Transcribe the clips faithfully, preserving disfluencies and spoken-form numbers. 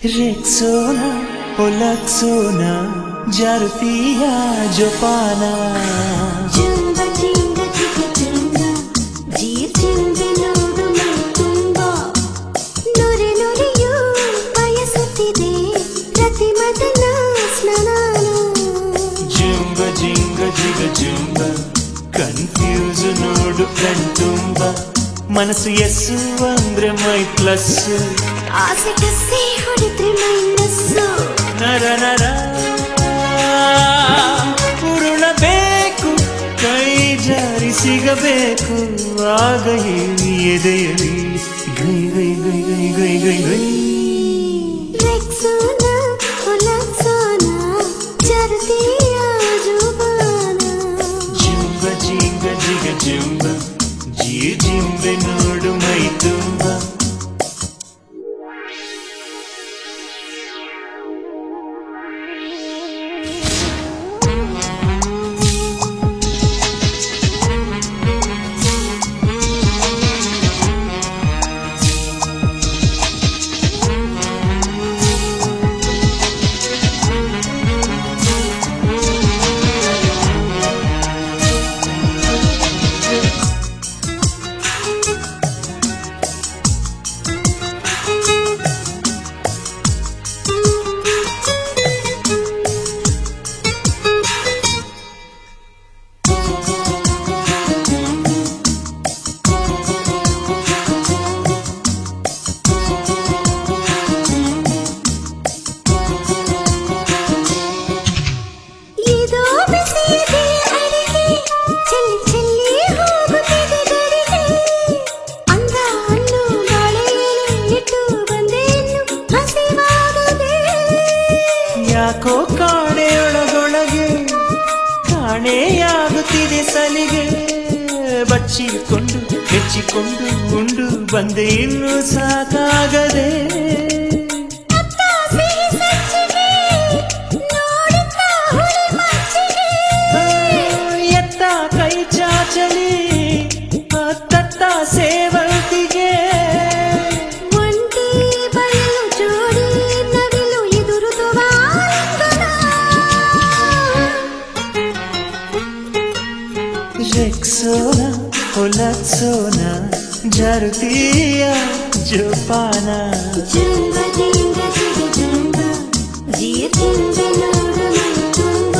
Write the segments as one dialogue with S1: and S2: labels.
S1: ರೆಕ್ಸೋನಾ ಒಲಕ್ಸೋನಾ ಜಾರುತ್ತೀಯ ಜೋಪಾನ
S2: ಜಂಬ ಜಿಂಗ ಜಿಗ ಜಂಗ ಜೀರ್ ಚಿಂದೆ ನೋಡು ಮೈ ತುಂಬ ನೊರೆ ನೊರೆಯೂ ಬಯಸುತ್ತಿದೆ ರತಿ ಮದನ ಸ್ನಾನಾನು
S1: ಜುಂಬ ಜಿಂಗ ಜಿಗ ಜುಂಬ ಕನ್ಫ್ಯೂಸ್ ನೋಡು ಕಣ್ತುಂಬ ಮನಸ್ಸು ಎಸ್ಸು ಅಂದ್ರೆ ಮೈ ಪ್ಲಸ್
S2: ಆಸೆ ಕಸಿ ಹೊಡೆದ್ರೆ ಮೈನಸ್ಸು
S1: ನರ ನರ ಉರುಳಬೇಕು ಕೈ ಜಾರಿ ಸಿಗಬೇಕು ಆಗ ಹೇಳಿ ಎದೆಯಲಿ ಗೈ ಗೈ ಗೈ ಗೈ ಗೈ ಗೈ ಗೈ
S2: ರೆಕ್ಸೋನಾ ಒಲಕ್ಸೋನಾ ಜಾರುತ್ತೀಯ ಜೋಪಾನ
S1: ಜುಂಬ ಜಿಂಗ ಜಿಗ ಜುಂಬ ಜೀ ಜಿಂಬೆ ನೋಡು ಮೈ ತುಂಬ ಯಾಕೋ ಕಾಣೆಯೊಳಗೊಳಗೆ ಕಾಣೆಯಾಗುತ್ತಿದೆ ಸಲಿಗೆ ಬಚ್ಚಿಕೊಂಡು ಹೆಚ್ಚಿಕೊಂಡು ಉಂಡು ಬಂದೆ ಇನ್ನು ಸಾಕಾಗದೆ ಎತ್ತ ಕೈ ಚಾಚಲಿ ತತ್ತ ಸೇವಂತಿಗೆ ರೆಕ್ಸೋನಾ ಒಲಕ್ಸೋನಾ ಜಾರುತ್ತೀಯ ಜೋಪಾನ
S2: ಜಂಬ ಜಿಂಗ ಜಿಗ ಜಂಬ ಜೀರ್ ಚಿಂದೆ ನೋಡು ಮೈ ತುಂಬ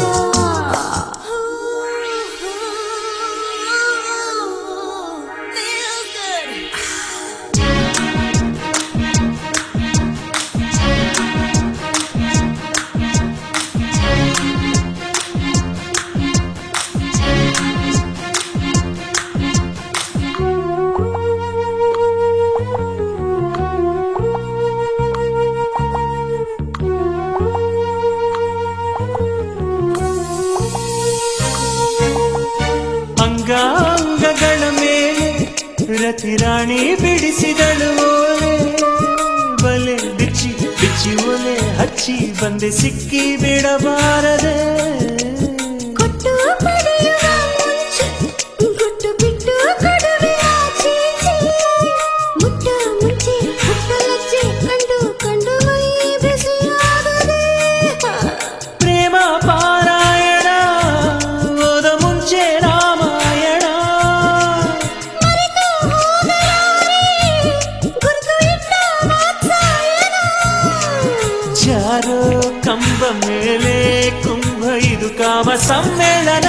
S1: ಅಂಗಾಂಗಗಳ ಮೇಲೆ ರತಿರಾಣಿ ಬಿಡಿಸಿದಳು ಓಲೆ ಬಲೆ ಬಿಚ್ಚಿ ಬಿಚ್ಚಿ ಒಲೆ ಹಚ್ಚಿ ಬಂದೆ ಸಿಕ್ಕಿ ಬಿಡಬಾರದೆ
S2: ಕೊಟ್ಟು ಪಡೆಯುವ ಮುಂಚೆ ಕೊಟ್ಟು ಬಿಟ್ಟು ಕೊಡುವೆ ಆಚೀಚೆ ಮುಟ್ಟ ಮುಂಚೆ ಹುಟ್ಟ ಲಜ್ಜೆ ಕಂಡು ಕಂಡು ಮೈ ಬಿಸಿಯಾಗದೆ
S1: ಪ್ರೇಮ ಪಾರಾಯಣ ಓದ ಮುಂಚೆ ರಾಮಾಯಣ
S2: ಮರೆತು ಹೋಗಲಾರೆ ಗುರುತು ಇಟ್ಟ ವಾತ್ಸಾಯನ
S1: ಜಾರೋ ಕಂಬ ಮೇಲೆ ಕುಂಭ ಇದು ಕಾಮ ಸಮ್ಮೇಳನ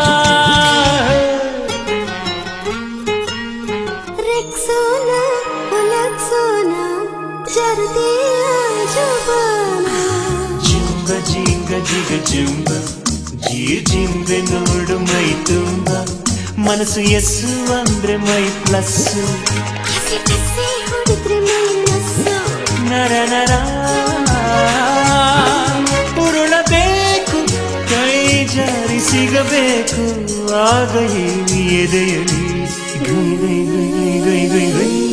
S2: ರೆಕ್ಸೋನಾ ಒಲಕ್ಸೋನಾ ಜಾರುತ್ತೀಯ ಜೋಪಾನ
S1: ಜುಂಬ ಜಿಂಗ ಜಿಗ ಜುಂಬ ಜೀ ಜಿಂಬೆ ನೋಡು ಮೈ ತುಂಬ ಮನಸ್ಸು ಎಸ್ಸು ಅಂದ್ರೆ ಮೈ ಪ್ಲಸ್
S2: ಆಸೆ ಕಸಿ ಹೊಡೆದ್ರೆ ಮೈನಸ್ಸು
S1: ನರ ನರ ಉರುಳಬೇಕು ಕೈ ಜಾರಿ ಸಿಗಬೇಕು ಆಗ ಹೇಳಿ ಎದೆಯಲಿ ಗೈ ಗೈ ಗೈ ಗೈ ಗೈ ಗೈ